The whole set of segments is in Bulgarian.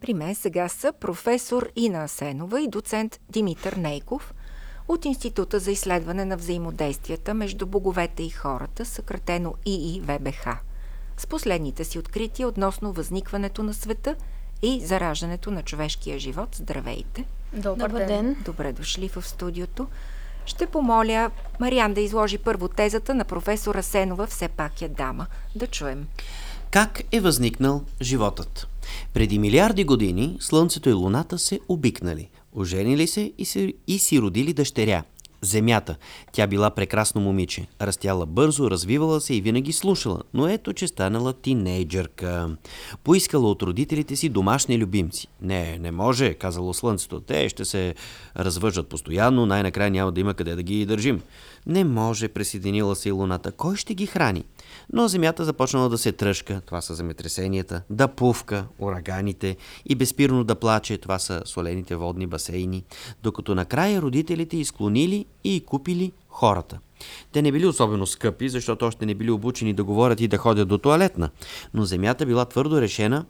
При мен сега са професор Ина Асенова и доцент Димитър Нейков от Института за изследване на взаимодействията между боговете и хората, съкратено ИИВБХ, с последните си открития относно възникването на света и зараждането на човешкия живот. Здравейте! Добър ден! Добре дошли в студиото. Ще помоля Мариан да изложи първо тезата на професор Асенова, все пак е дама. Да чуем. Как е възникнал животът? Преди милиарди години Слънцето и Луната се обикнали, оженили се и си родили дъщеря. Земята. Тя била прекрасно момиче. Растяла бързо, развивала се и винаги слушала, но ето, че станала тинейджърка. Поискала от родителите си домашни любимци. Не може, казало Слънцето. Те ще се развъждат постоянно, най-накрая няма да има къде да ги държим. Не може, присъединила се и Луната. Кой ще ги храни? Но Земята започнала да се тръшка, това са земетресенията, да пувка, ураганите и безспирно да плаче, това са солените водни басейни, докато накрая родителите изклонили и купили хората. Те не били особено скъпи, защото още не били обучени да говорят и да ходят до тоалетна, но Земята била твърдо решена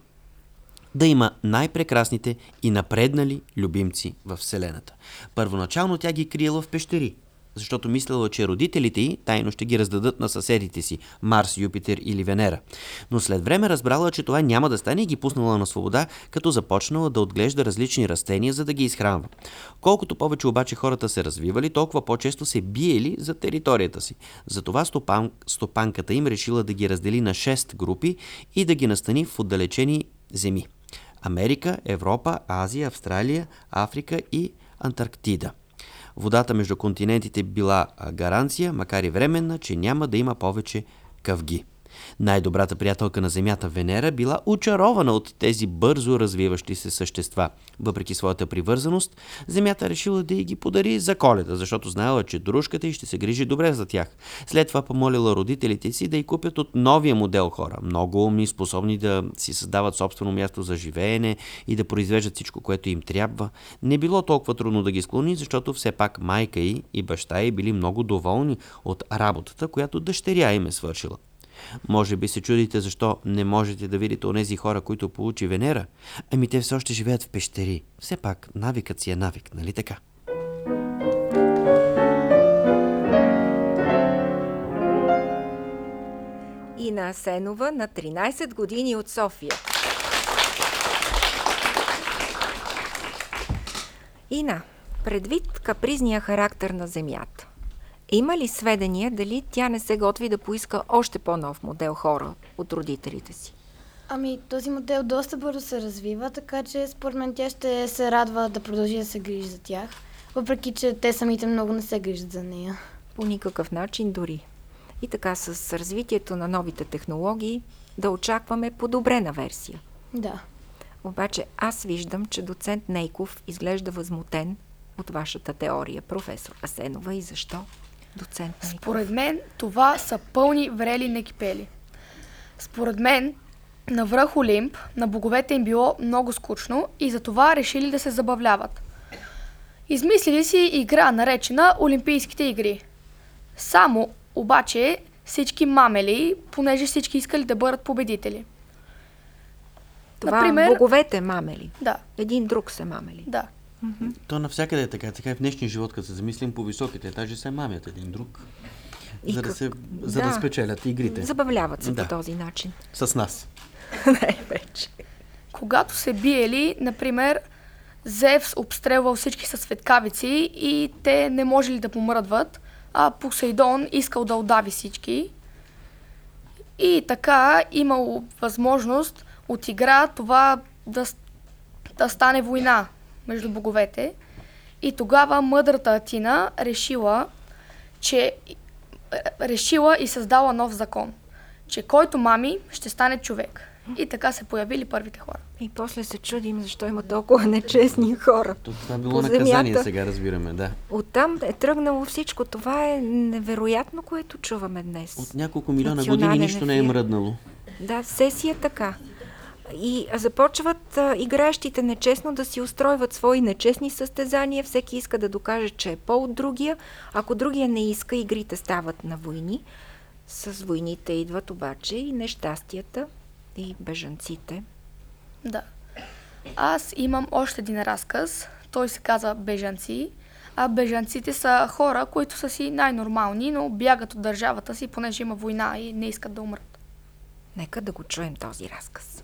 да има най-прекрасните и напреднали любимци във Вселената. Първоначално тя ги криела в пещери, защото мислела, че родителите й тайно ще ги раздадат на съседите си – Марс, Юпитер или Венера. Но след време разбрала, че това няма да стане и ги пуснала на свобода, като започнала да отглежда различни растения, за да ги изхранва. Колкото повече обаче хората се развивали, толкова по-често се биели за територията си. Затова стопанката им решила да ги раздели на 6 групи и да ги настани в отдалечени земи – Америка, Европа, Азия, Австралия, Африка и Антарктида. Водата между континентите била гаранция, макар и временна, че няма да има повече къвги. Най-добрата приятелка на Земята, Венера, била очарована от тези бързо развиващи се същества. Въпреки своята привързаност, Земята решила да й ги подари за Коледа, защото знаела, че дружката й ще се грижи добре за тях. След това помолила родителите си да й купят от новия модел хора. Много умни, способни да си създават собствено място за живеене и да произвеждат всичко, което им трябва. Не било толкова трудно да ги склони, защото все пак майка й и баща й били много доволни от работата, която дъщеря им е свършила. Може би се чудите защо не можете да видите онези хора, които получи Венера. Ами те все още живеят в пещери. Все пак навикът си е навик, нали така? Ина Асенова на 13 години от София. Ина, предвид капризния характер на Земята, има ли сведения дали тя не се готви да поиска още по-нов модел хора от родителите си? Ами, този модел доста бързо се развива, така че според мен тя ще се радва да продължи да се грижи за тях, въпреки че те самите много не се грижат за нея. По никакъв начин дори. И така с развитието на новите технологии да очакваме подобрена версия. Да. Обаче аз виждам, че доцент Нейков изглежда възмутен от вашата теория, професор Асенова. И защо? Доцент Нейков. Според мен това са пълни врели некипели. Според мен на връх Олимп на боговете им било много скучно и затова решили да се забавляват. Измислили си игра, наречена Олимпийските игри. Само обаче всички мамели, понеже всички искали да бъдат победители. Това Например, боговете мамели. Да. Един друг се мамели. Да. То навсякъде е така. Така и в днешния живот, като се замислим по високите етажи, се мамят един друг, за да спечелят игрите. Забавляват се по този начин. С нас. Най-вече. Когато се биели, например, Зевс обстрелвал всички със светкавици и те не можели да помръдват, а Посейдон искал да удави всички. И така имало възможност от игра това да стане война между боговете. И тогава мъдрата Атина решила и създала нов закон, че който мами, ще стане човек. И така се появили първите хора. И после се чудим защо има толкова нечестни хора. Това било наказание, сега разбираме, да. Оттам е тръгнало всичко. Това е невероятно, което чуваме днес. От няколко милиона години нищо не е мръднало. Да, все си е така. И започват играещите нечестно да си устройват свои нечестни състезания. Всеки иска да докаже, че е по-от другия. Ако другия не иска, игрите стават на войни. С войните идват обаче и нещастията, и бежанците. Да. Аз имам още един разказ. Той се казва Бежанци. А бежанците са хора, които са си най-нормални, но бягат от държавата си, понеже има война и не искат да умрат. Нека да го чуем този разказ.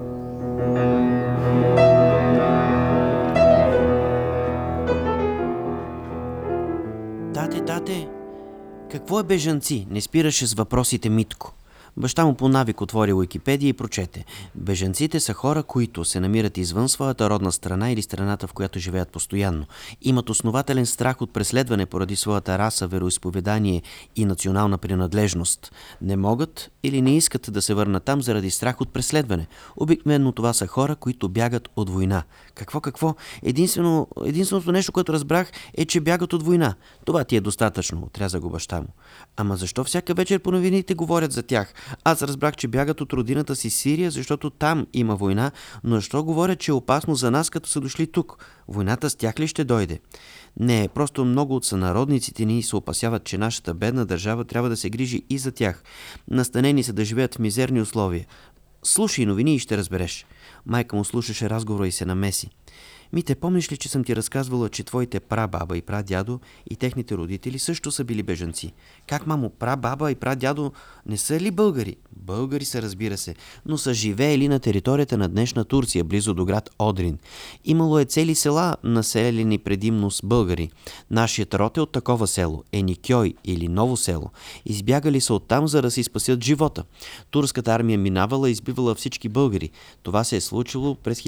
Тате, какво е бежанци? Не спираше с въпросите Митко. Баща му по навик отвори Уикипедия и прочете. Бежанците са хора, които се намират извън своята родна страна или страната, в която живеят постоянно. Имат основателен страх от преследване поради своята раса, вероизповедание и национална принадлежност. Не могат или не искат да се върнат там заради страх от преследване. Обикновено това са хора, които бягат от война. Какво? Единственото нещо, което разбрах, е, че бягат от война. Това ти е достатъчно, отряза го баща му. Ама защо всяка вечер по новините говорят за тях? Аз разбрах, че бягат от родината си Сирия, защото там има война, но защо говорят, че е опасно за нас, като са дошли тук? Войната с тях ли ще дойде? Не, просто много от сънародниците ни се опасяват, че нашата бедна държава трябва да се грижи и за тях. Настанени са да живеят в мизерни условия. Слушай новини и ще разбереш. Майка му слушаше разговора и се намеси. Мите, помниш ли, че съм ти разказвала, че твоите прабаба и прадядо и техните родители също са били бежанци? Как, мамо, прабаба и прадядо не са ли българи? Българи са, разбира се, но са живеели на територията на днешна Турция, близо до град Одрин. Имало е цели села, населени предимно с българи. Нашият род е от такова село, Еникьой или Ново село. Избягали са оттам, за да си спасят живота. Турската армия минавала и избивала всички българи. Това се е случило през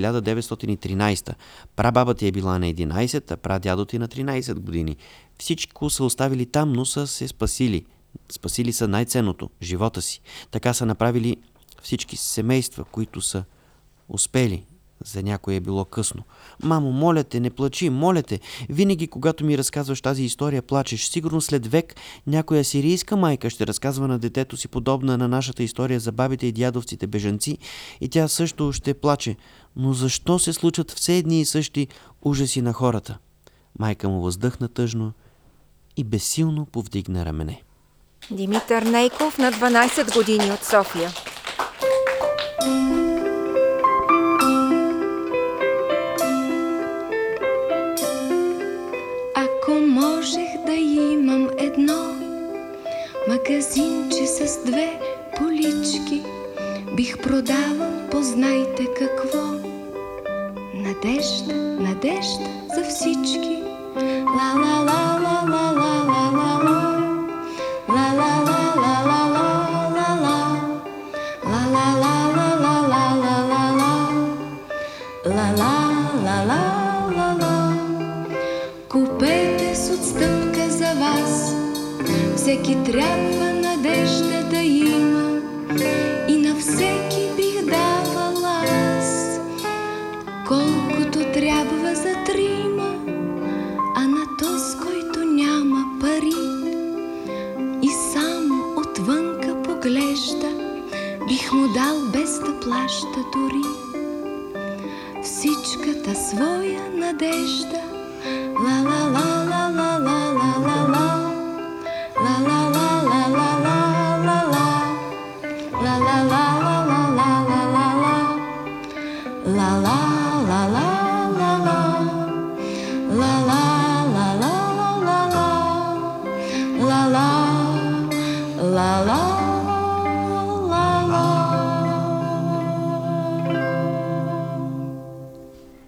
1913. Прабабата е била на 11, а прадядото е на 13 години. Всичко са оставили там, но са се спасили. Спасили са най-ценното – живота си. Така са направили всички семейства, които са успели. За някой е било късно. Мамо, моля те, не плачи, моля те. Винаги, когато ми разказваш тази история, плачеш. Сигурно след век някоя сирийска майка ще разказва на детето си подобна на нашата история за бабите и дядовците бежанци и тя също ще плаче. Но защо се случат все едни и същи ужаси на хората? Майка му въздъхна тъжно и безсилно повдигна рамене. Димитър Нейков на 12 години от София. Ако можех да имам едно магазинче с две полички, бих продавал, познайте какво. Надежда, надежда за всички. Ла-ла-ла-ла-ла-ла-ла-ла. Купете с отстъпка за вас, всеки трябва надежда да има и на всеки бих давала аз колкото трябва за трима, а на този, който няма пари и само отвънка поглежда, бих му дал без да плаща дори всичката своя надежда. La la